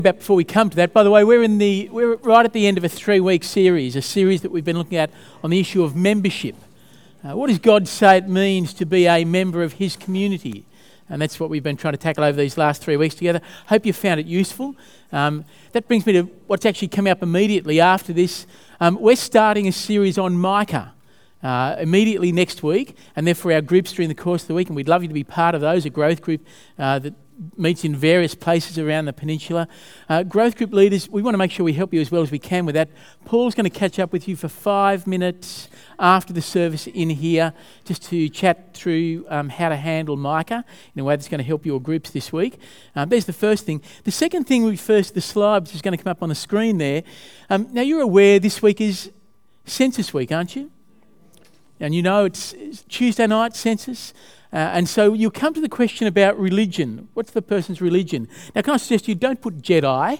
About before we come to that, by the way, we're right at the end of a 3-week series, a series that we've been looking at on the issue of membership. What does God say it means to be a member of His community? And that's what we've been trying to tackle over these last 3 weeks together. Hope you found it useful. That brings me to what's actually coming up immediately after this. We're starting a series on Micah immediately next week, and therefore our groups during the course of the week, and we'd love you to be part of those, a growth group that meets in various places around the peninsula. Growth group leaders, we want to make sure we help you as well as we can with that. Paul's going to catch up with you for 5 minutes after the service in here just to chat through how to handle Micah in a way that's going to help your groups this week. There's the first thing. The second thing the slide which is going to come up on the screen there. Now you're aware this week is census week, aren't you? And you know it's Tuesday night census. And so you'll come to the question about religion. What's the person's religion? Now, can I suggest you don't put Jedi?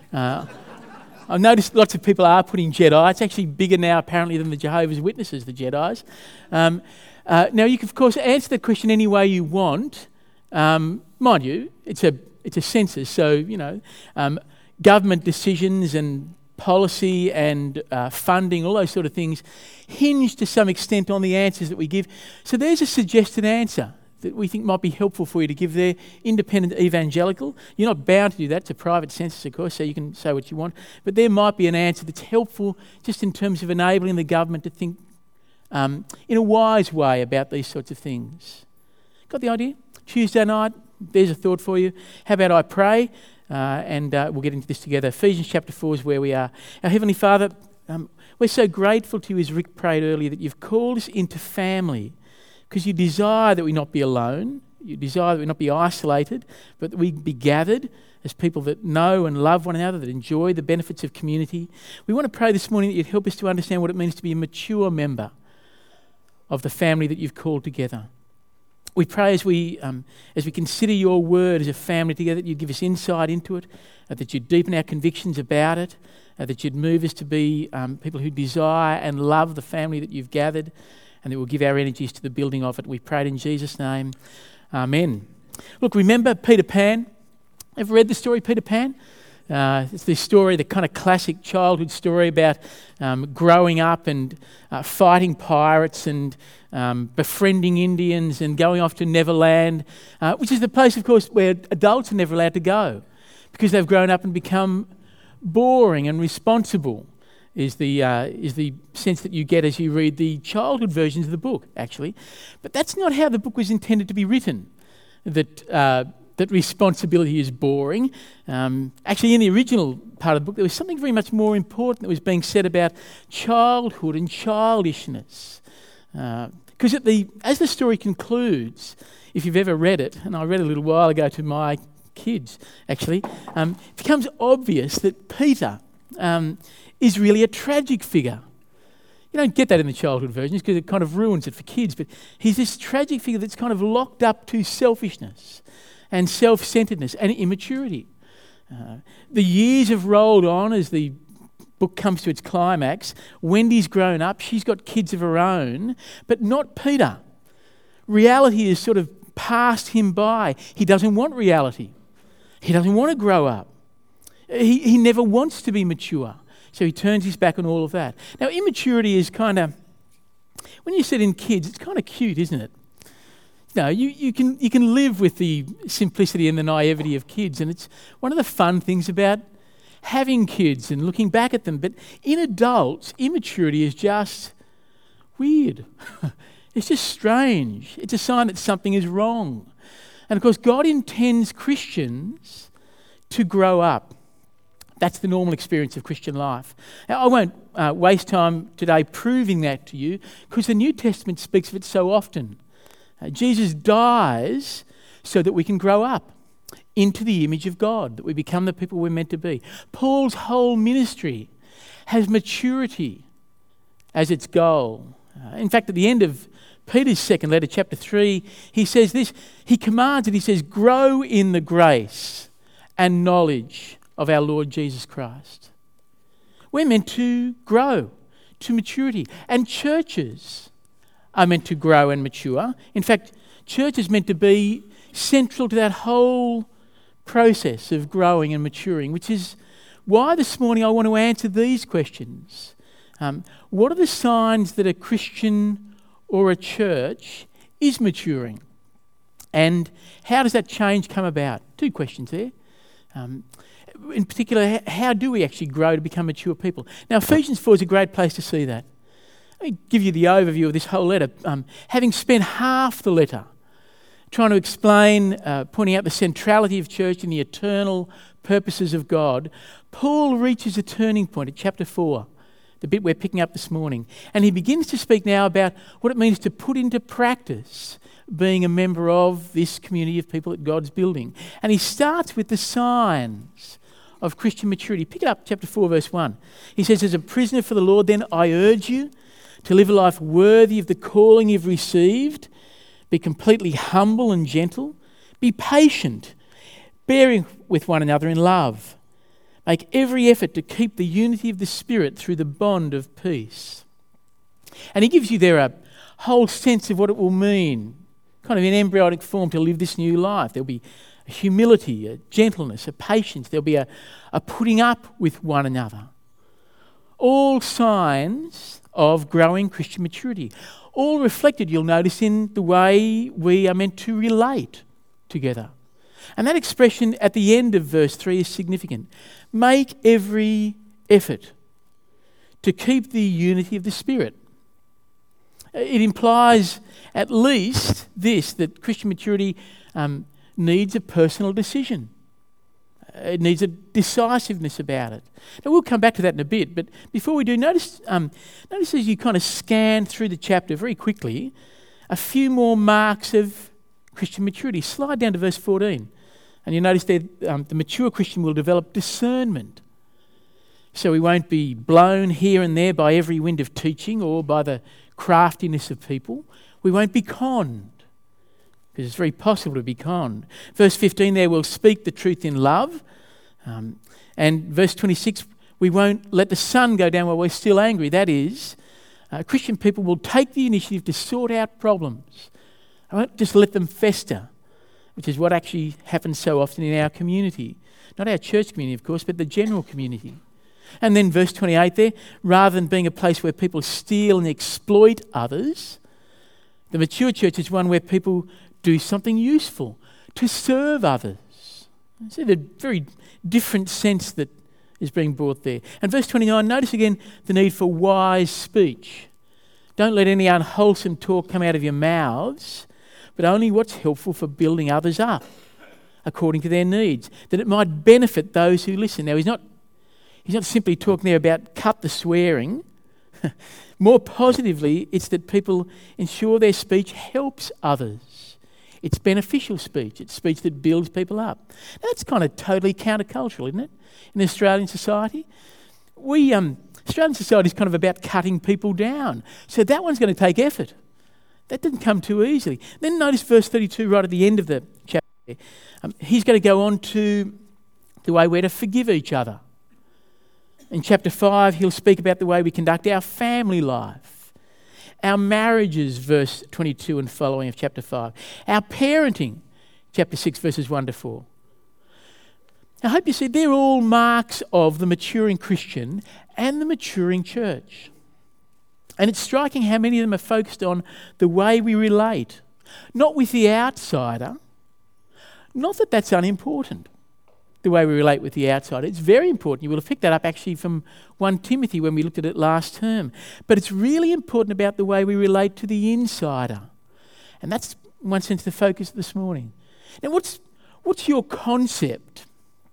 I've noticed lots of people are putting Jedi. It's actually bigger now, apparently, than the Jehovah's Witnesses, the Jedis. Now, you can, of course, answer the question any way you want. Mind you, it's a census, so, you know, government decisions and policy and funding, all those sort of things, hinge to some extent on the answers that we give. So there's a suggested answer that we think might be helpful for you to give there. Independent evangelical. You're not bound to do that. It's a private census, of course, so you can say what you want. But there might be an answer that's helpful just in terms of enabling the government to think in a wise way about these sorts of things. Got the idea? Tuesday night, there's a thought for you. How about I pray? And we'll get into this together. Ephesians chapter 4 is where we are. Our Heavenly Father, we're so grateful to you, as Rick prayed earlier, that you've called us into family because you desire that we not be alone, you desire that we not be isolated, but that we be gathered as people that know and love one another, that enjoy the benefits of community. We want to pray this morning that you'd help us to understand what it means to be a mature member of the family that you've called together. We pray as we consider your word as a family together, that you'd give us insight into it, that you'd deepen our convictions about it, that you'd move us to be people who desire and love the family that you've gathered, and that we'll give our energies to the building of it. We pray it in Jesus' name. Amen. Look, remember Peter Pan? Ever read the story Peter Pan? It's this story, the kind of classic childhood story about growing up and fighting pirates and befriending Indians and going off to Neverland, which is the place, of course, where adults are never allowed to go because they've grown up and become boring and responsible, is the sense that you get as you read the childhood versions of the book, actually. But that's not how the book was intended to be written, that responsibility is boring. Actually, in the original part of the book, there was something very much more important that was being said about childhood and childishness. Because as the story concludes, if you've ever read it, and I read it a little while ago to my kids, actually, it becomes obvious that Peter is really a tragic figure. You don't get that in the childhood versions because it kind of ruins it for kids, but he's this tragic figure that's kind of locked up to selfishness and self-centeredness and immaturity. The years have rolled on as the book comes to its climax. Wendy's grown up, she's got kids of her own, but not Peter. Reality has sort of passed him by. He doesn't want reality. He doesn't want to grow up. He never wants to be mature. So he turns his back on all of that. Now, immaturity is kind of, when you sit in kids, it's kind of cute, isn't it? You know, you can live with the simplicity and the naivety of kids, and it's one of the fun things about having kids and looking back at them. But in adults, immaturity is just weird. It's just strange. It's a sign that something is wrong. And of course, God intends Christians to grow up. That's the normal experience of Christian life. Now, I won't waste time today proving that to you because the New Testament speaks of it so often. Jesus dies so that we can grow up into the image of God, that we become the people we're meant to be. Paul's whole ministry has maturity as its goal. In fact, at the end of Peter's second letter, chapter 3, he says this, he commands it, he says, grow in the grace and knowledge of our Lord Jesus Christ. We're meant to grow to maturity, and churches are meant to grow and mature. In fact, church is meant to be central to that whole process of growing and maturing, which is why this morning I want to answer these questions. What are the signs that a Christian or a church is maturing? And how does that change come about? 2 questions there. In particular, how do we actually grow to become mature people? Now, Ephesians 4 is a great place to see that. Let me give you the overview of this whole letter. Having spent half the letter trying to explain, pointing out the centrality of church and the eternal purposes of God, Paul reaches a turning point at chapter 4, the bit we're picking up this morning. And he begins to speak now about what it means to put into practice being a member of this community of people that God's building. And he starts with the signs of Christian maturity. Pick it up, chapter 4, verse 1. He says, as a prisoner for the Lord, then I urge you to live a life worthy of the calling you've received. Be completely humble and gentle. Be patient, bearing with one another in love. Make every effort to keep the unity of the Spirit through the bond of peace. And he gives you there a whole sense of what it will mean, kind of in embryonic form, to live this new life. There'll be a humility, a gentleness, a patience. There'll be a putting up with one another. All signs of growing Christian maturity. All reflected, you'll notice, in the way we are meant to relate together. And that expression at the end of verse 3 is significant. Make every effort to keep the unity of the Spirit. It implies at least this, that Christian maturity needs a personal decision. It needs a decisiveness about it. Now, we'll come back to that in a bit, but before we do, notice as you kind of scan through the chapter very quickly, a few more marks of Christian maturity. Slide down to verse 14, and you'll notice there the mature Christian will develop discernment. So we won't be blown here and there by every wind of teaching or by the craftiness of people. We won't be conned, because it's very possible to be conned. Verse 15 there, we'll speak the truth in love. And verse 26, we won't let the sun go down while we're still angry. That is, Christian people will take the initiative to sort out problems. I won't just let them fester, which is what actually happens so often in our community. Not our church community, of course, but the general community. And then verse 28 there, rather than being a place where people steal and exploit others, the mature church is one where people do something useful to serve others. See the very different sense that is being brought there. And verse 29, notice again the need for wise speech. Don't let any unwholesome talk come out of your mouths, but only what's helpful for building others up according to their needs, that it might benefit those who listen. Now, he's not simply talking there about cut the swearing. More positively, it's that people ensure their speech helps others. It's beneficial speech. It's speech that builds people up. That's kind of totally countercultural, isn't it? In Australian society, Australian society is kind of about cutting people down. So that one's going to take effort. That didn't come too easily. Then notice verse 32 right at the end of the chapter. He's going to go on to the way we're to forgive each other. In chapter 5, he'll speak about the way we conduct our family life, our marriages, verse 22 and following of chapter 5, our parenting, chapter 6, verses 1 to 4. I hope you see they're all marks of the maturing Christian and the maturing church. And it's striking how many of them are focused on the way we relate, not with the outsider. Not that that's unimportant, the way we relate with the outsider. It's very important. You will have picked that up actually from 1 Timothy when we looked at it last term. But it's really important about the way we relate to the insider. And that's, in one sense, the focus this morning. Now, what's your concept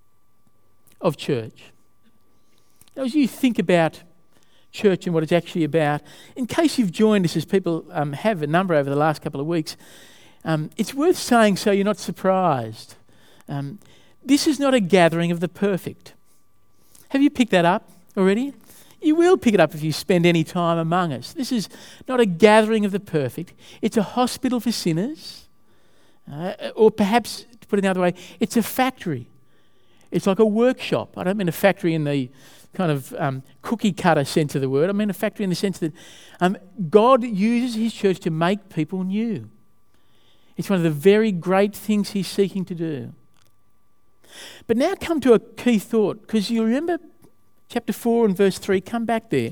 of church? Now, as you think about church and what it's actually about, in case you've joined us, as people have a number over the last couple of weeks, it's worth saying so you're not surprised. This is not a gathering of the perfect. Have you picked that up already? You will pick it up if you spend any time among us. This is not a gathering of the perfect. It's a hospital for sinners. Or perhaps, to put it another way, it's a factory. It's like a workshop. I don't mean a factory in the kind of cookie cutter sense of the word. I mean a factory in the sense that God uses his church to make people new. It's one of the very great things he's seeking to do. But now come to a key thought, because you remember chapter 4 and verse 3, come back there.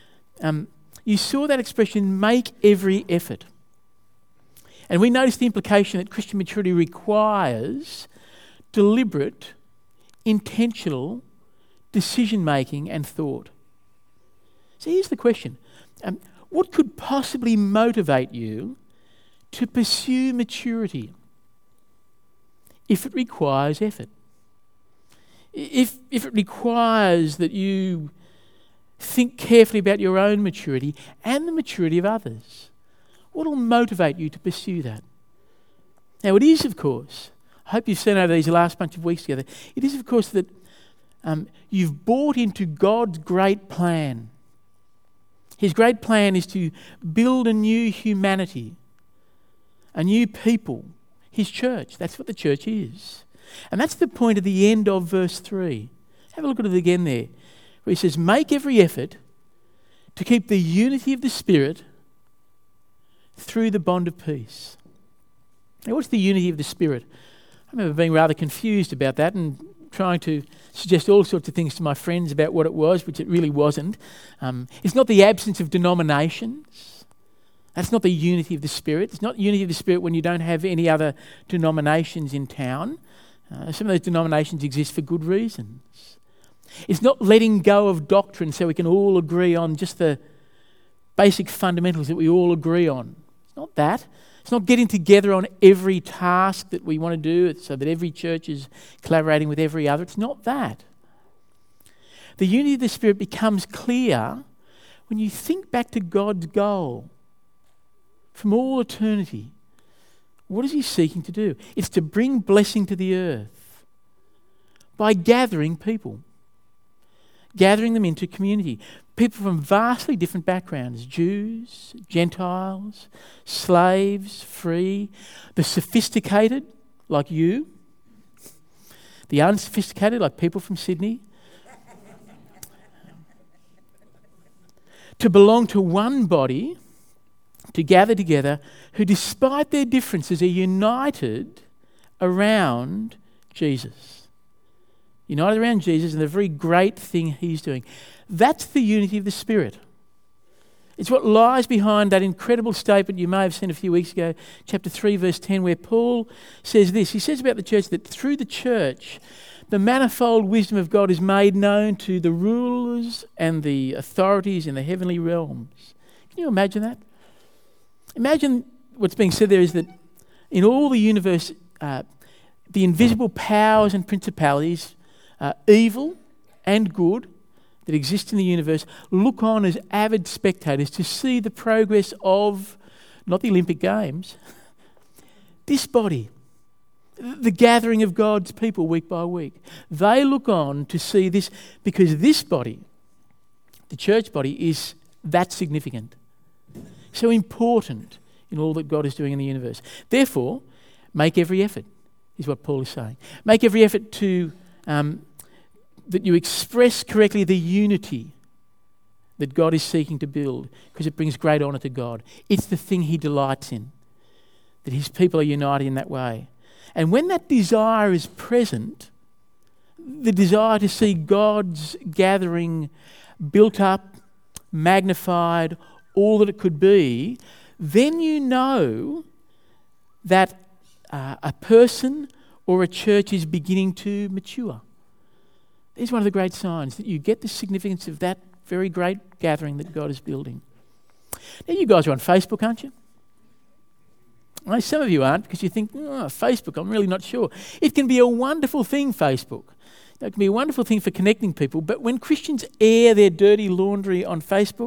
You saw that expression, make every effort. And we noticed the implication that Christian maturity requires deliberate, intentional decision-making and thought. So here's the question. What could possibly motivate you to pursue maturity if it requires effort? If it requires that you think carefully about your own maturity and the maturity of others, what will motivate you to pursue that? Now, it is, of course, I hope you've seen over these last bunch of weeks together, it is, of course, that you've bought into God's great plan. His great plan is to build a new humanity, a new people, His church. That's what the church is. And that's the point at the end of verse 3. Have a look at it again there, where he says, make every effort to keep the unity of the Spirit through the bond of peace. Now, what's the unity of the Spirit? I remember being rather confused about that and trying to suggest all sorts of things to my friends about what it was, which it really wasn't. It's not the absence of denominations. That's not the unity of the Spirit. It's not unity of the Spirit when you don't have any other denominations in town. Some of those denominations exist for good reasons. It's not letting go of doctrine so we can all agree on just the basic fundamentals that we all agree on. It's not that. It's not getting together on every task that we want to do so that every church is collaborating with every other. It's not that. The unity of the Spirit becomes clear when you think back to God's goal from all eternity. What is He seeking to do? It's to bring blessing to the earth by gathering people, gathering them into community. People from vastly different backgrounds, Jews, Gentiles, slaves, free, the sophisticated, like you, the unsophisticated, like people from Sydney, to belong to one body, to gather together, who despite their differences are united around Jesus. United around Jesus and the very great thing He's doing. That's the unity of the Spirit. It's what lies behind that incredible statement you may have seen a few weeks ago, chapter 3, verse 10, where Paul says this. He says about the church that through the church, the manifold wisdom of God is made known to the rulers and the authorities in the heavenly realms. Can you imagine that? Imagine what's being said there is that in all the universe, the invisible powers and principalities, evil and good, that exist in the universe, look on as avid spectators to see the progress of, not the Olympic Games, this body, the gathering of God's people week by week. They look on to see this because this body, the church body, is that significant, so important in all that God is doing in the universe. Therefore, make every effort, is what Paul is saying. Make every effort to that you express correctly the unity that God is seeking to build, because it brings great honour to God. It's the thing He delights in, that His people are united in that way. And when that desire is present, the desire to see God's gathering built up, magnified, all that it could be, then you know that a person or a church is beginning to mature. There's one of the great signs that you get the significance of that very great gathering that God is building. Now, you guys are on Facebook, aren't you? I know some of you aren't, because you think, Facebook, I'm really not sure. It can be a wonderful thing, Facebook. It can be a wonderful thing for connecting people, but when Christians air their dirty laundry on Facebook,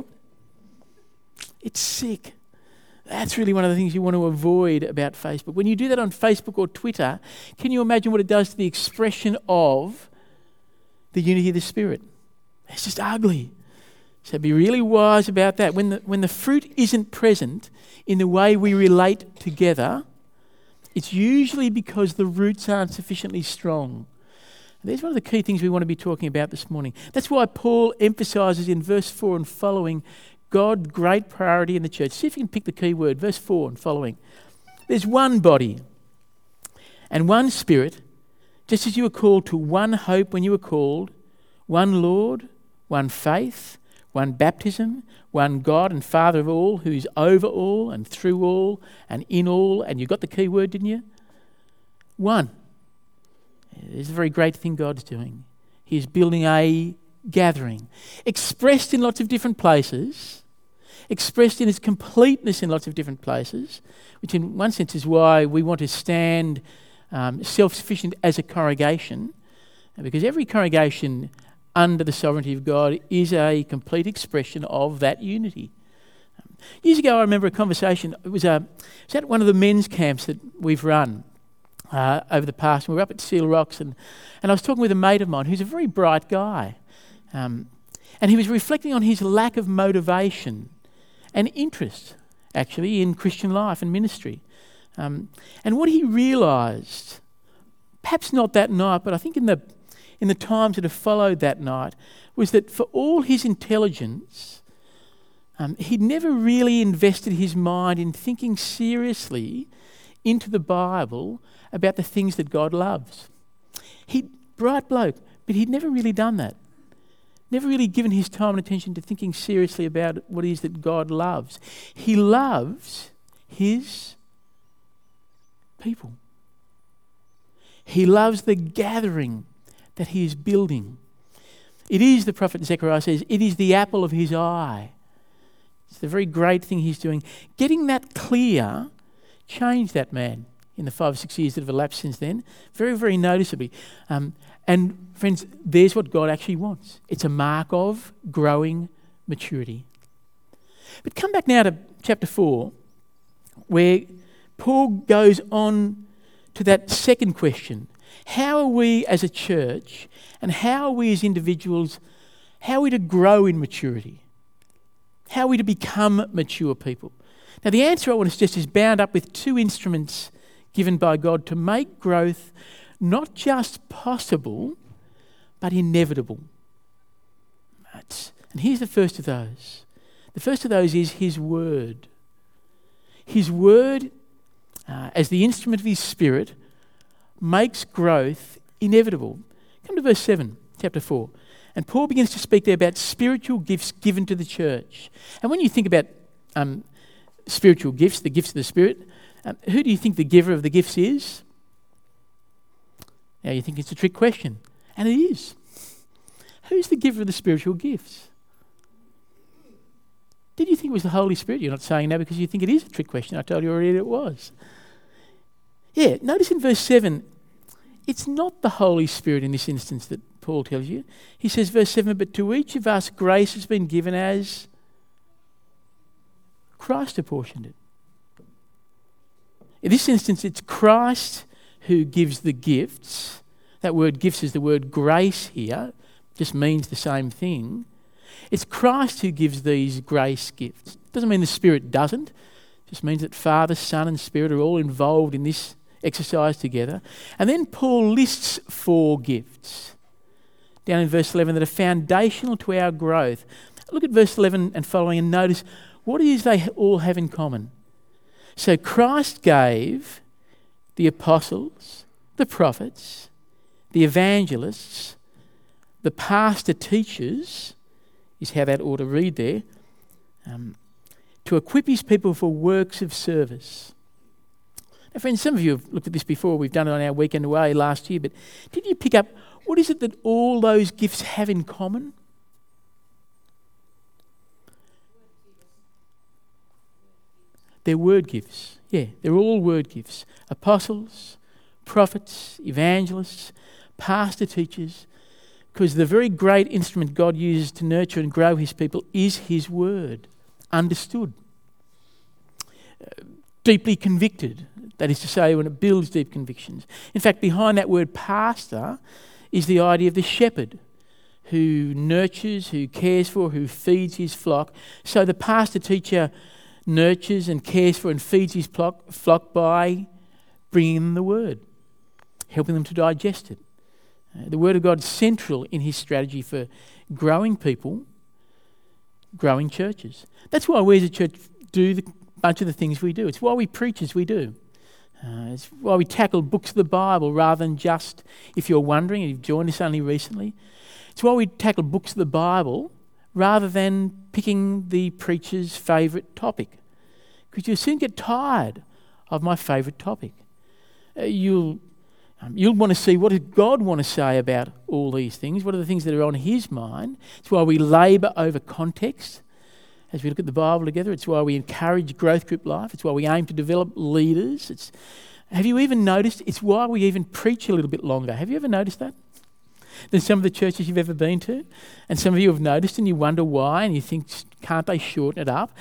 it's sick. That's really one of the things you want to avoid about Facebook. When you do that on Facebook or Twitter, can you imagine what it does to the expression of the unity of the Spirit? It's just ugly. So be really wise about that. When the fruit isn't present in the way we relate together, it's usually because the roots aren't sufficiently strong. And there's one of the key things we want to be talking about this morning. That's why Paul emphasises in verse 4 and following God's great priority in the church. See if you can pick the key word, verse 4 and following. There's one body and one Spirit, Just as you were called to one hope when you were called, one Lord, one faith, one baptism, one God and Father of all, who is over all and through all and in all. And you got the key word, didn't you? One. It's a very great thing God's doing. He's building a gathering, expressed in lots of different places, expressed in its completeness in lots of different places, which in one sense is why we want to stand self-sufficient as a congregation, because every congregation under the sovereignty of God is a complete expression of that unity. Years ago, I remember a conversation. It was at one of the men's camps that we've run over the past. We were up at Seal Rocks, and I was talking with a mate of mine who's a very bright guy. And he was reflecting on his lack of motivation and interest, actually, in Christian life and ministry. And what he realised, perhaps not that night, but I think in the times that have followed that night, was that for all his intelligence, he'd never really invested his mind in thinking seriously into the Bible about the things that God loves. Bright bloke, but he'd never really done that. Never really given his time and attention to thinking seriously about what it is that God loves. He loves his people. He loves the gathering that he is building. It is, the prophet Zechariah says, it is the apple of his eye. It's the very great thing he's doing. Getting that clear changed that man in the 5 or 6 years that have elapsed since then, very, very noticeably. And friends, there's what God actually wants. It's a mark of growing maturity. But come back now to chapter 4, where Paul goes on to that second question. How are we as a church, and how are we as individuals, how are we to grow in maturity? How are we to become mature people? Now, the answer I want to suggest is bound up with two instruments given by God to make growth not just possible, but inevitable. And here's the first of those. The first of those is His Word. His Word, as the instrument of His Spirit, makes growth inevitable. Come to verse 7, chapter 4. And Paul begins to speak there about spiritual gifts given to the church. And when you think about spiritual gifts, the gifts of the Spirit, who do you think the giver of the gifts is? Now you think it's a trick question. And it is. Who's the giver of the spiritual gifts? Did you think it was the Holy Spirit? You're not saying that because you think it is a trick question. I told you already it was. Yeah, notice in verse 7, it's not the Holy Spirit in this instance that Paul tells you. He says, verse 7, but to each of us grace has been given as Christ apportioned it. In this instance, it's Christ who gives the gifts. That word gifts is the word grace here, just means the same thing. It's Christ who gives these grace gifts. Doesn't mean the Spirit doesn't. It just means that Father, Son and Spirit are all involved in this exercise together. And then Paul lists 4 gifts down in verse 11 that are foundational to our growth. Look at verse 11 and following and notice what it is they all have in common. So Christ gave the apostles, the prophets, the evangelists, the pastor teachers, is how that ought to read there, to equip his people for works of service. Now friends, some of you have looked at this before. We've done it on our weekend away last year, but did you pick up what is it that all those gifts have in common? They're word gifts. Yeah, they're all word gifts. Apostles, prophets, evangelists, pastor teachers, because the very great instrument God uses to nurture and grow his people is his word, understood, deeply convicted, that is to say when it builds deep convictions. In fact, behind that word pastor is the idea of the shepherd who nurtures, who cares for, who feeds his flock. So the pastor teacher nurtures and cares for and feeds his flock by bringing them the word, helping them to digest it. The word of God is central in his strategy for growing people, growing churches. That's why we as a church do the bunch of the things we do. It's why we preach as we do. It's why we tackle books of the Bible rather than just, if you're wondering, and you've joined us only recently, it's why we tackle books of the Bible rather than picking the preacher's favourite topic. Because you'll soon get tired of my favourite topic. You'll want to see what does God want to say about all these things. What are the things that are on his mind? It's why we labour over context as we look at the Bible together. It's why we encourage growth group life. It's why we aim to develop leaders. Have you even noticed? It's why we even preach a little bit longer. Have you ever noticed that? Than some of the churches you've ever been to? And some of you have noticed and you wonder why and you think, can't they shorten it up?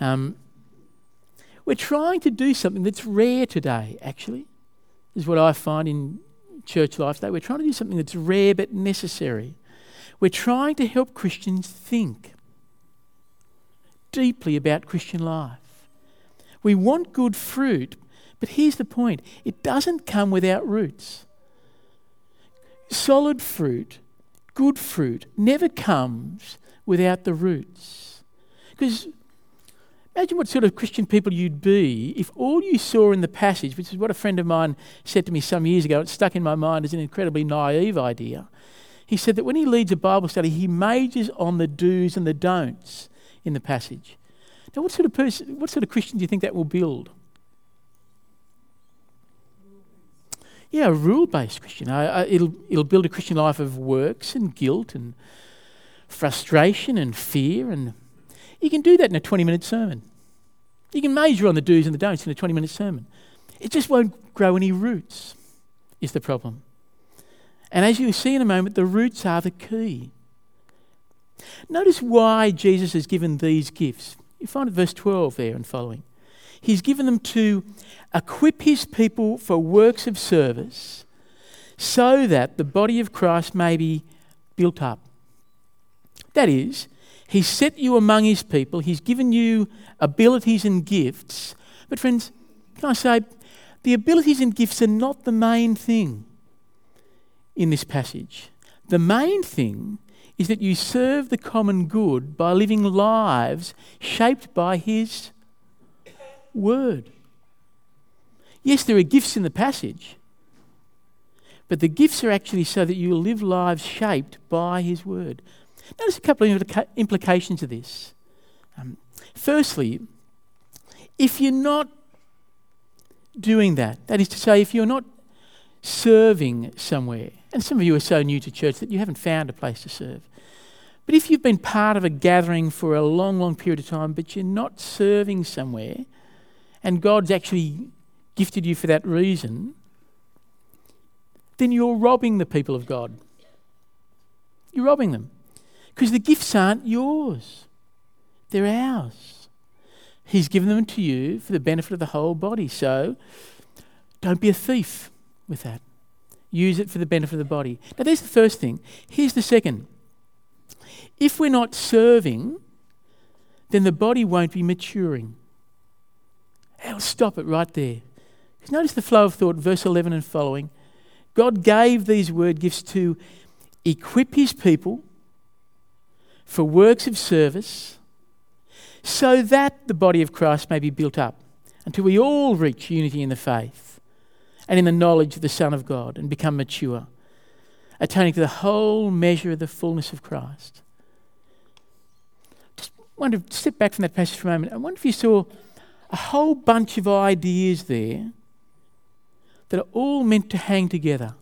We're trying to do something that's rare today, actually. This is what I find in church life today. We're trying to do something that's rare but necessary. We're trying to help Christians think deeply about Christian life. We want good fruit, but here's the point. It doesn't come without roots. Solid fruit, good fruit, never comes without the roots. Because imagine what sort of Christian people you'd be if all you saw in the passage, which is what a friend of mine said to me some years ago, it stuck in my mind as an incredibly naive idea. He said that when he leads a Bible study, he majors on the do's and the don'ts in the passage. Now, what sort of Christian do you think that will build? Yeah, a rule-based Christian. It'll build a Christian life of works and guilt and frustration and fear, and you can do that in a 20-minute sermon. You can major on the do's and the don'ts in a 20-minute sermon. It just won't grow any roots, is the problem. And as you'll see in a moment, the roots are the key. Notice why Jesus has given these gifts. You find it verse 12 there and following. He's given them to equip his people for works of service so that the body of Christ may be built up. That is, he's set you among his people, he's given you abilities and gifts. But friends, can I say, the abilities and gifts are not the main thing in this passage. The main thing is that you serve the common good by living lives shaped by his word. Yes, there are gifts in the passage, but the gifts are actually so that you will live lives shaped by his word. Notice a couple of implications of this. Firstly, if you're not doing that, that is to say, if you're not serving somewhere, and some of you are so new to church that you haven't found a place to serve, but if you've been part of a gathering for a long, long period of time, but you're not serving somewhere, and God's actually gifted you for that reason, then you're robbing the people of God. You're robbing them. Because the gifts aren't yours. They're ours. He's given them to you for the benefit of the whole body. So don't be a thief with that. Use it for the benefit of the body. Now there's the first thing. Here's the second. If we're not serving, then the body won't be maturing. I'll stop it right there. Notice the flow of thought, verse 11 and following. God gave these word gifts to equip his people for works of service so that the body of Christ may be built up until we all reach unity in the faith and in the knowledge of the Son of God and become mature, attaining to the whole measure of the fullness of Christ. Just wonder, step back from that passage for a moment. I wonder if you saw a whole bunch of ideas there that are all meant to hang together.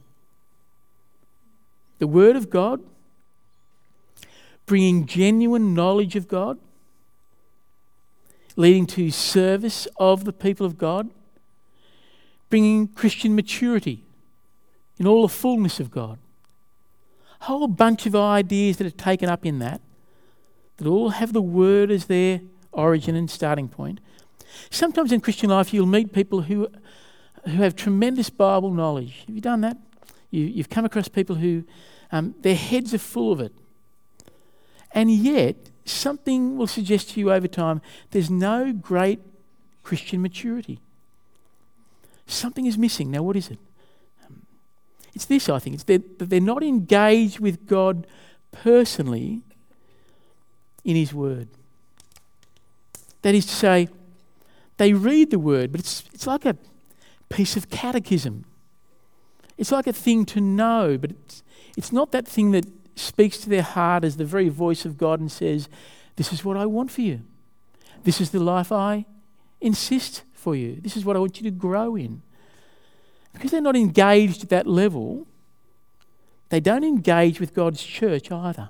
The Word of God, bringing genuine knowledge of God, leading to service of the people of God, bringing Christian maturity in all the fullness of God. A whole bunch of ideas that are taken up in that all have the Word as their origin and starting point. Sometimes in Christian life you'll meet people who have tremendous Bible knowledge. Have you done that? You've come across people who their heads are full of it. And yet something will suggest to you over time there's no great Christian maturity. Something is missing. Now what is it? It's this, I think. It's that they're not engaged with God personally in his word. That is to say, they read the word, but it's like a piece of catechism. It's like a thing to know, but it's not that thing that speaks to their heart as the very voice of God and says, this is what I want for you. This is the life I insist for you. This is what I want you to grow in. Because they're not engaged at that level, they don't engage with God's church either.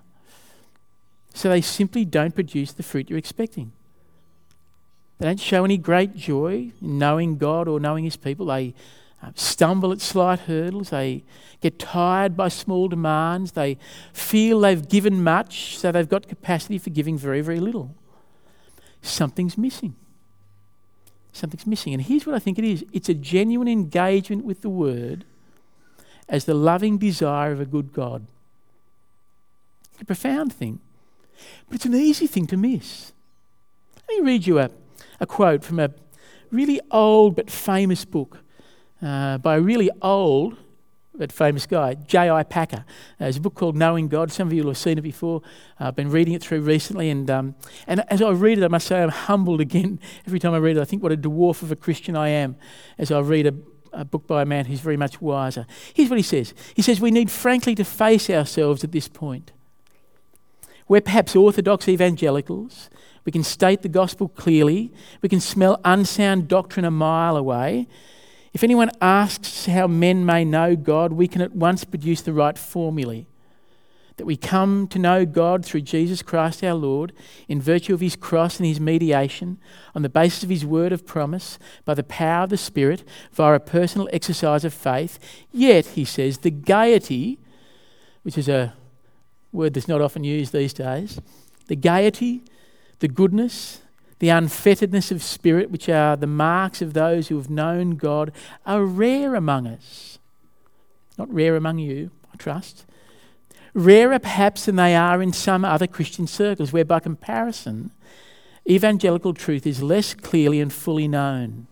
So they simply don't produce the fruit you're expecting. They don't show any great joy in knowing God or knowing his people. They stumble at slight hurdles. They get tired by small demands. They feel they've given much, so they've got capacity for giving very, very little. Something's missing. Something's missing. And here's what I think it is. It's a genuine engagement with the Word as the loving desire of a good God. It's a profound thing. But it's an easy thing to miss. Let me read you a quote from a really old but famous book by a really old but famous guy, J.I. Packer. There's a book called Knowing God. Some of you will have seen it before. I've been reading it through recently, and as I read it, I must say I'm humbled again every time I read it. I think what a dwarf of a Christian I am as I read a book by a man who's very much wiser. Here's what he says. He says, we need frankly to face ourselves at this point. We're perhaps orthodox evangelicals. We can state the gospel clearly. We can smell unsound doctrine a mile away. If anyone asks how men may know God, we can at once produce the right formulae. That we come to know God through Jesus Christ our Lord, in virtue of his cross and his mediation, on the basis of his word of promise, by the power of the Spirit, via a personal exercise of faith. Yet, he says, the gaiety, which is a word that's not often used these days, the gaiety, the goodness, the unfetteredness of spirit, which are the marks of those who have known God, are rare among us. Not rare among you, I trust. Rarer perhaps than they are in some other Christian circles, where by comparison, evangelical truth is less clearly and fully known.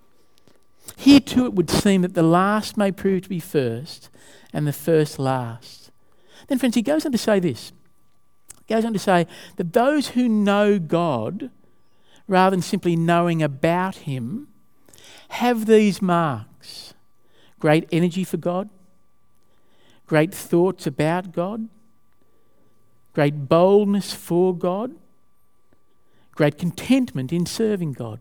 Here too it would seem that the last may prove to be first, and the first last. Then, friends, he goes on to say this. He goes on to say that those who know God, rather than simply knowing about him, have these marks. Great energy for God, great thoughts about God, great boldness for God, great contentment in serving God.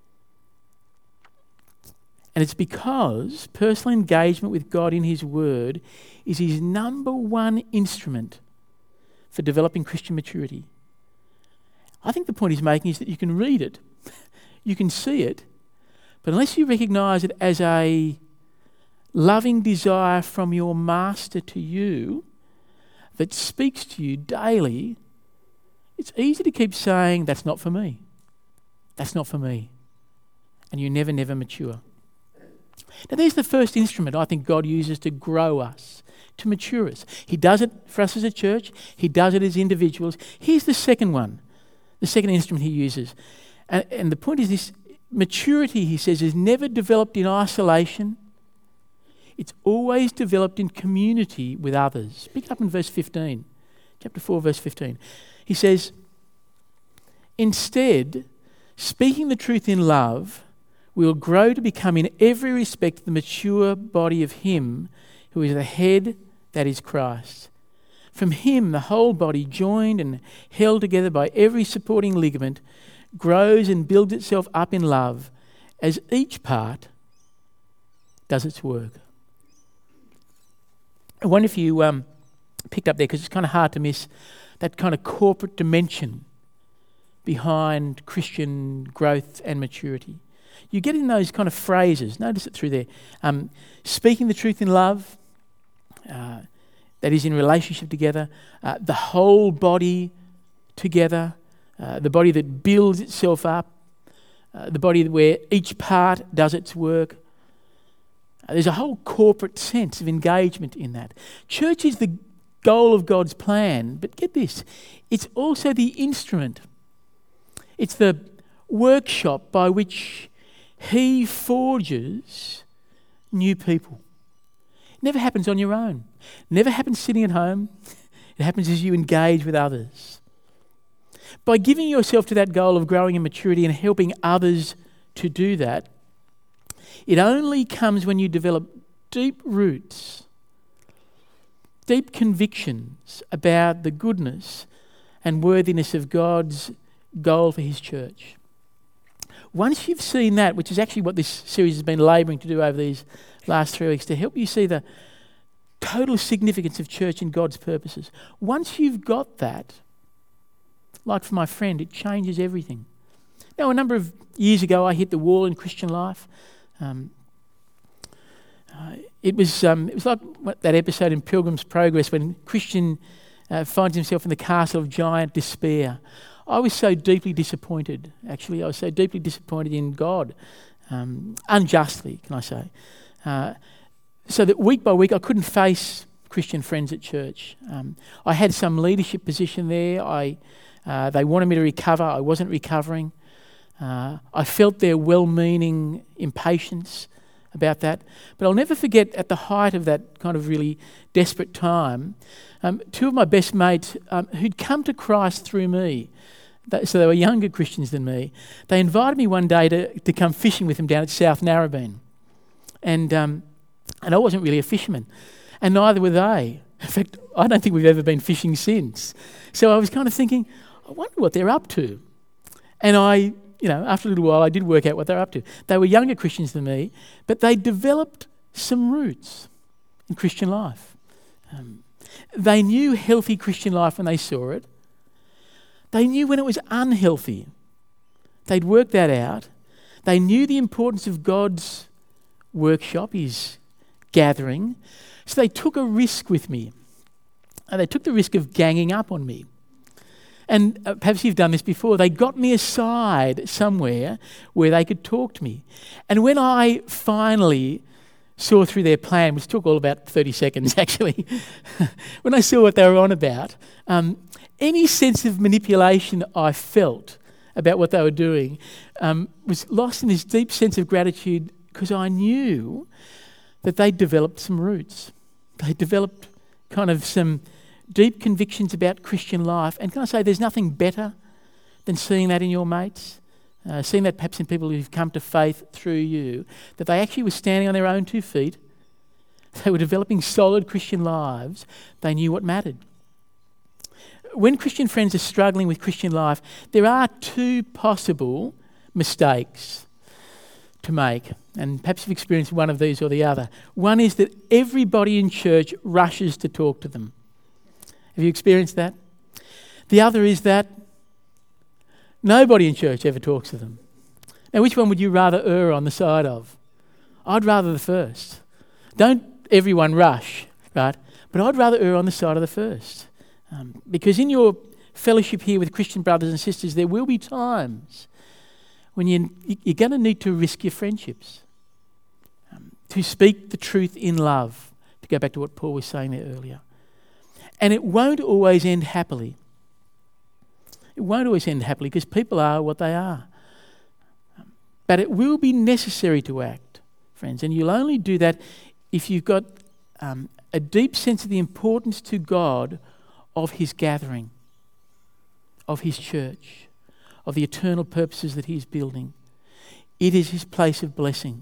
And it's because personal engagement with God in his word is his number one instrument for developing Christian maturity. I think the point he's making is that you can read it, you can see it, but unless you recognise it as a loving desire from your master to you that speaks to you daily, it's easy to keep saying, that's not for me. That's not for me. And you never mature. Now there's the first instrument I think God uses to grow us, to mature us. He does it for us as a church. He does it as individuals. Here's the second one, the second instrument he uses. And the point is this, maturity, he says, is never developed in isolation. It's always developed in community with others. Pick it up in verse 15, chapter 4, verse 15. He says, instead, speaking the truth in love, we will grow to become in every respect the mature body of him who is the head, that is Christ. From him, the whole body, joined and held together by every supporting ligament, grows and builds itself up in love as each part does its work. I wonder if you picked up there, because it's kind of hard to miss that kind of corporate dimension behind Christian growth and maturity. You get in those kind of phrases, notice it through there. Speaking the truth in love, that is in relationship together, the whole body together, the body that builds itself up, the body where each part does its work. There's a whole corporate sense of engagement in that. Church is the goal of God's plan, but get this, it's also the instrument. It's the workshop by which he forges new people. It never happens on your own. It never happens sitting at home. It happens as you engage with others. By giving yourself to that goal of growing in maturity and helping others to do that, It only comes when you develop deep roots, deep convictions about the goodness and worthiness of God's goal for his church. Once you've seen that, which is actually what this series has been labouring to do over these last 3 weeks, to help you see the total significance of church and God's purposes. Once you've got that, like for my friend, it changes everything. Now, a number of years ago, I hit the wall in Christian life. It was like that episode in Pilgrim's Progress when Christian finds himself in the castle of giant despair. I was so deeply disappointed, actually. I was so deeply disappointed in God, unjustly, can I say. So that week by week I couldn't face Christian friends at church. I had some leadership position there. They wanted me to recover. I wasn't recovering. I felt their well-meaning impatience about that. But I'll never forget, at the height of that kind of really desperate time, two of my best mates who'd come to Christ through me, so they were younger Christians than me, they invited me one day to come fishing with them down at South Narrabeen. And I wasn't really a fisherman, and neither were they. In fact, I don't think we've ever been fishing since. So I was kind of thinking, I wonder what they're up to. And after a little while, I did work out what they're up to. They were younger Christians than me, but they developed some roots in Christian life. They knew healthy Christian life when they saw it. They knew when it was unhealthy. They'd worked that out. They knew the importance of God's workshop, his gathering. So they took a risk with me. And they took the risk of ganging up on me. And perhaps you've done this before. They got me aside somewhere where they could talk to me. And when I finally saw through their plan, which took all about 30 seconds actually, when I saw what they were on about, any sense of manipulation I felt about what they were doing was lost in this deep sense of gratitude, because I knew that they'd developed some roots. They developed kind of some deep convictions about Christian life. And can I say, there's nothing better than seeing that in your mates, seeing that perhaps in people who've come to faith through you, that they actually were standing on their own 2 feet. They were developing solid Christian lives. They knew what mattered. When Christian friends are struggling with Christian life, there are 2 possible mistakes to make. And perhaps you've experienced one of these or the other. One is that everybody in church rushes to talk to them. Have you experienced that? The other is that nobody in church ever talks to them. Now, which one would you rather err on the side of? I'd rather the first. Don't everyone rush, right? But I'd rather err on the side of the first. Because in your fellowship here with Christian brothers and sisters, there will be times when you're going to need to risk your friendships, to speak the truth in love, to go back to what Paul was saying there earlier. And it won't always end happily. It won't always end happily, because people are what they are. But it will be necessary to act, friends, and you'll only do that if you've got a deep sense of the importance to God of his gathering, of his church, of the eternal purposes that he's building. It is his place of blessing.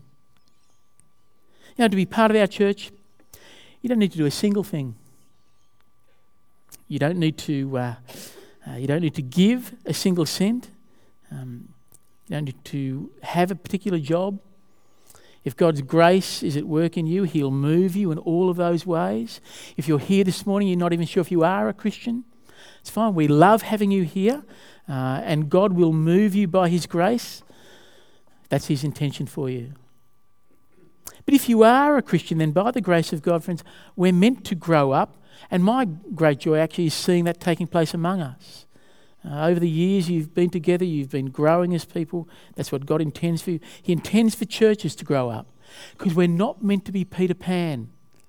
To be part of our church, you don't need to do a single thing. You don't need to give a single cent. You don't need to have a particular job. If God's grace is at work in you, he'll move you in all of those ways. If you're here this morning, you're not even sure if you are a Christian, it's fine. We love having you here, and God will move you by his grace. That's his intention for you. But if you are a Christian, then by the grace of God, friends, we're meant to grow up. And my great joy actually is seeing that taking place among us. Over the years you've been together, you've been growing as people. That's what God intends for you. He intends for churches to grow up, because we're not meant to be Peter Pan.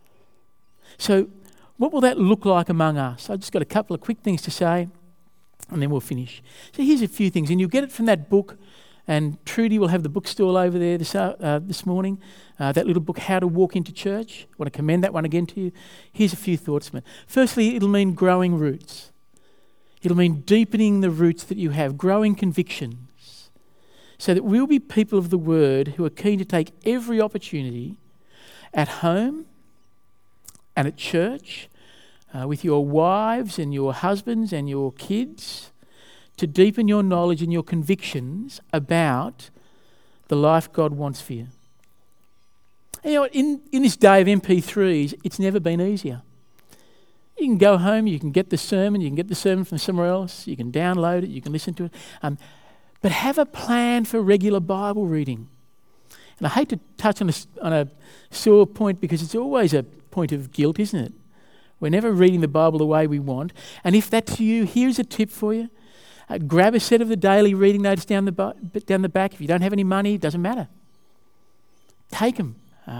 So what will that look like among us? I've just got a couple of quick things to say, and then we'll finish. So here's a few things, and you'll get it from that book. And Trudy will have the bookstall over there this morning, that little book, How to Walk into Church. I want to commend that one again to you. Here's a few thoughts from it. Firstly, it'll mean growing roots. It'll mean deepening the roots that you have, growing convictions. so that we'll be people of the Word who are keen to take every opportunity at home and at church, with your wives and your husbands and your kids, to deepen your knowledge and your convictions about the life God wants for you. And you know what, in this day of MP3s, it's never been easier. You can go home, you can get the sermon from somewhere else, you can download it, you can listen to it. But have a plan for regular Bible reading. And I hate to touch on a sore point, because it's always a point of guilt, isn't it? We're never reading the Bible the way we want. And if that's you, here's a tip for you. Grab a set of the daily reading notes down the back. If you don't have any money, it doesn't matter. Take them.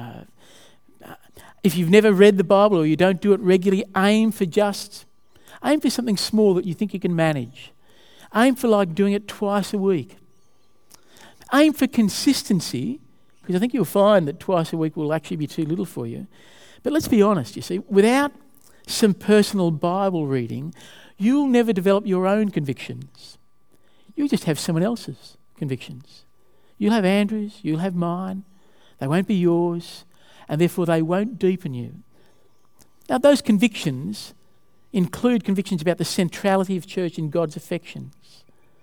If you've never read the Bible or you don't do it regularly, aim for something small that you think you can manage. Aim for doing it twice a week. Aim for consistency, because I think you'll find that twice a week will actually be too little for you. But let's be honest, you see, without some personal Bible reading, you'll never develop your own convictions. You'll just have someone else's convictions. You'll have Andrew's, you'll have mine. They won't be yours, and therefore they won't deepen you. Now, those convictions include convictions about the centrality of church in God's affections.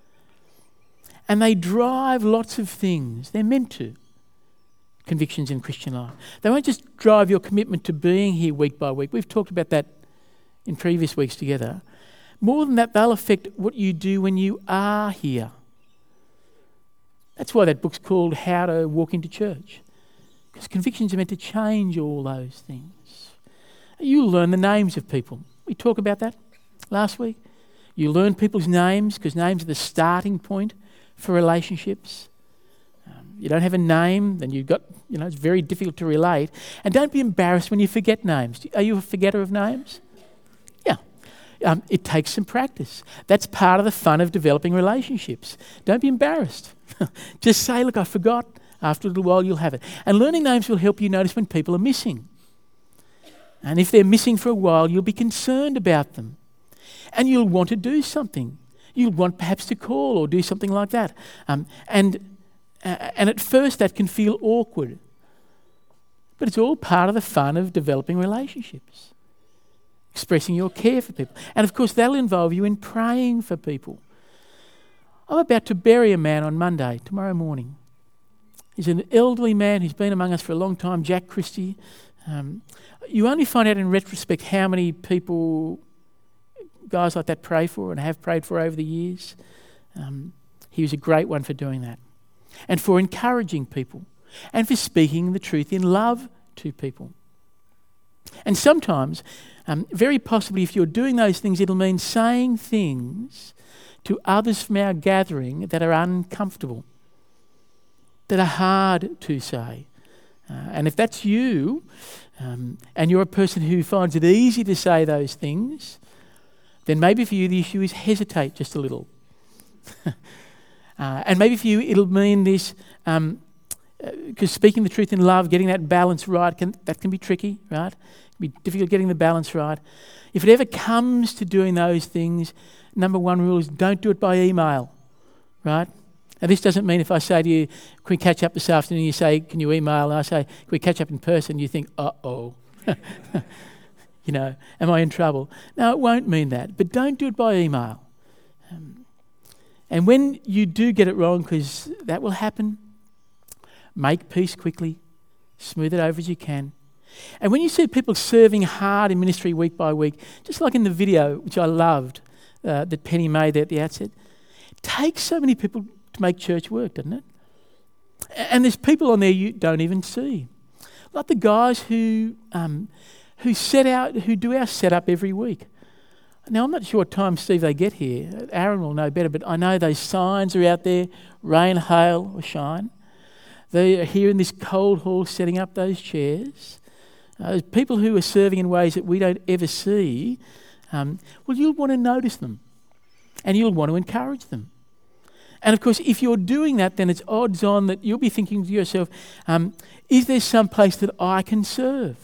And they drive lots of things. They're meant to. Convictions in Christian life. They won't just drive your commitment to being here week by week. We've talked about that in previous weeks together. More than that, they'll affect what you do when you are here. That's why that book's called How to Walk into Church. Because convictions are meant to change all those things. You learn the names of people. We talked about that last week. You learn people's names, because names are the starting point for relationships. You don't have a name, then it's very difficult to relate. And don't be embarrassed when you forget names. Are you a forgetter of names? Yeah. It takes some practice. That's part of the fun of developing relationships. Don't be embarrassed. Just say, look, I forgot. After a little while, you'll have it. And learning names will help you notice when people are missing. And if they're missing for a while, you'll be concerned about them. And you'll want to do something. You'll want perhaps to call or do something like that. And at first that can feel awkward. But it's all part of the fun of developing relationships. Expressing your care for people. And of course that'll involve you in praying for people. I'm about to bury a man on Monday, tomorrow morning. He's an elderly man who's been among us for a long time, Jack Christie. You only find out in retrospect how many people guys like that pray for and have prayed for over the years. He was a great one for doing that. And for encouraging people, and for speaking the truth in love to people. And sometimes, very possibly if you're doing those things, it'll mean saying things to others from our gathering that are uncomfortable, that are hard to say. And if that's you, and you're a person who finds it easy to say those things, then maybe for you the issue is hesitate just a little. And maybe for you it'll mean this, because speaking the truth in love, getting that balance right, that can be tricky, right? It can be difficult getting the balance right. If it ever comes to doing those things, number one rule is don't do it by email, right? Now this doesn't mean if I say to you, can we catch up this afternoon, you say, can you email? And I say, can we catch up in person? You think, uh-oh. Am I in trouble? No, it won't mean that. But don't do it by email. And when you do get it wrong, because that will happen, make peace quickly, smooth it over as you can. And when you see people serving hard in ministry week by week, just like in the video, which I loved, that Penny made there at the outset, it takes so many people to make church work, doesn't it? And there's people on there you don't even see. Like the guys who do our setup every week. Now, I'm not sure what time, Steve, they get here. Aaron will know better, but I know those signs are out there, rain, hail or shine. They are here in this cold hall setting up those chairs. There's people who are serving in ways that we don't ever see. Well, you'll want to notice them and you'll want to encourage them. And of course, if you're doing that, then it's odds on that you'll be thinking to yourself, is there some place that I can serve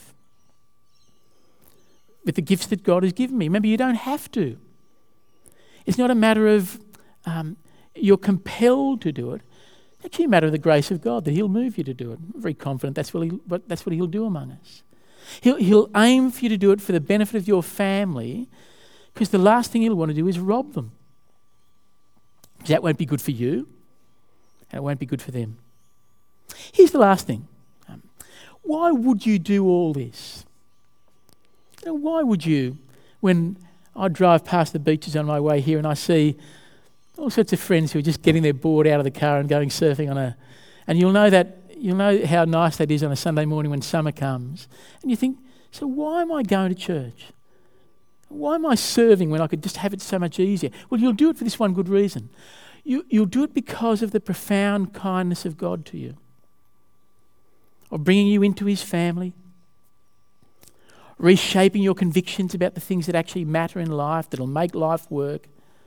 with the gifts that God has given me? Remember, you don't have to. It's not a matter of you're compelled to do it. It's actually a matter of the grace of God that he'll move you to do it. I'm very confident that's what he'll do among us. He'll aim for you to do it for the benefit of your family, because the last thing he'll want to do is rob them. That won't be good for you, and it won't be good for them. Here's the last thing. Why would you do all this? Why would you, when I drive past the beaches on my way here and I see all sorts of friends who are just getting their board out of the car and going surfing and you'll know how nice that is on a Sunday morning when summer comes. And you think, so why am I going to church? Why am I serving when I could just have it so much easier? Well, you'll do it for this one good reason. You'll do it because of the profound kindness of God to you, of bringing you into his family, reshaping your convictions about the things that actually matter in life, that'll make life work.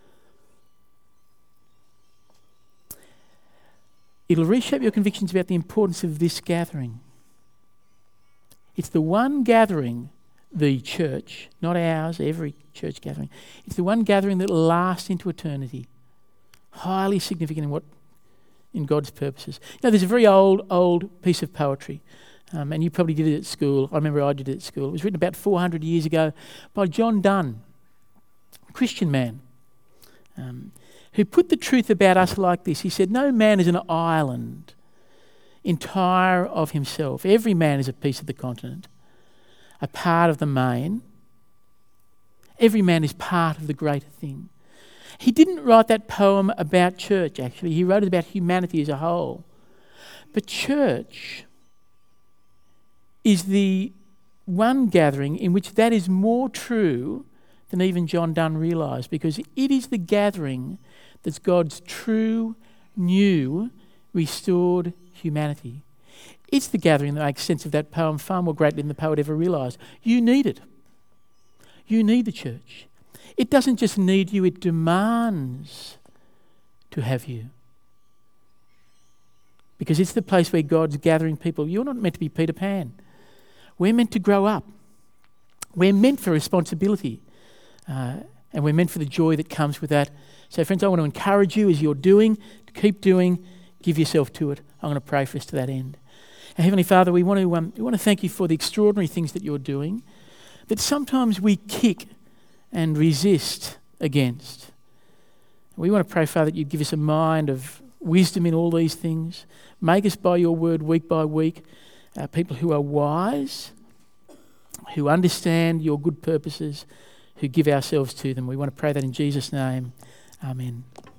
It'll reshape your convictions about the importance of this gathering. It's the one gathering, the church, not ours, every church gathering. It's the one gathering that lasts into eternity. Highly significant in God's purposes. There's a very old piece of poetry, and you probably did it at school. I remember I did it at school. It was written about 400 years ago by John Donne, a Christian man, who put the truth about us like this. He said, no man is an island entire of himself. Every man is a piece of the continent, a part of the main. Every man is part of the greater thing. He didn't write that poem about church, actually. He wrote it about humanity as a whole. But church is the one gathering in which that is more true than even John Donne realised, because it is the gathering that's God's true, new, restored humanity. It's the gathering that makes sense of that poem far more greatly than the poet ever realised. You need it. You need the church. It doesn't just need you, it demands to have you. Because it's the place where God's gathering people. You're not meant to be Peter Pan. We're meant to grow up. We're meant for responsibility. And we're meant for the joy that comes with that. So friends, I want to encourage you as you're doing, to keep doing, give yourself to it. I'm going to pray for us to that end. And Heavenly Father, we want to thank you for the extraordinary things that you're doing, that sometimes we kick and resist against. We want to pray, Father, that you'd give us a mind of wisdom in all these things. Make us by your word week by week people who are wise, who understand your good purposes, who give ourselves to them. We want to pray that in Jesus' name. Amen.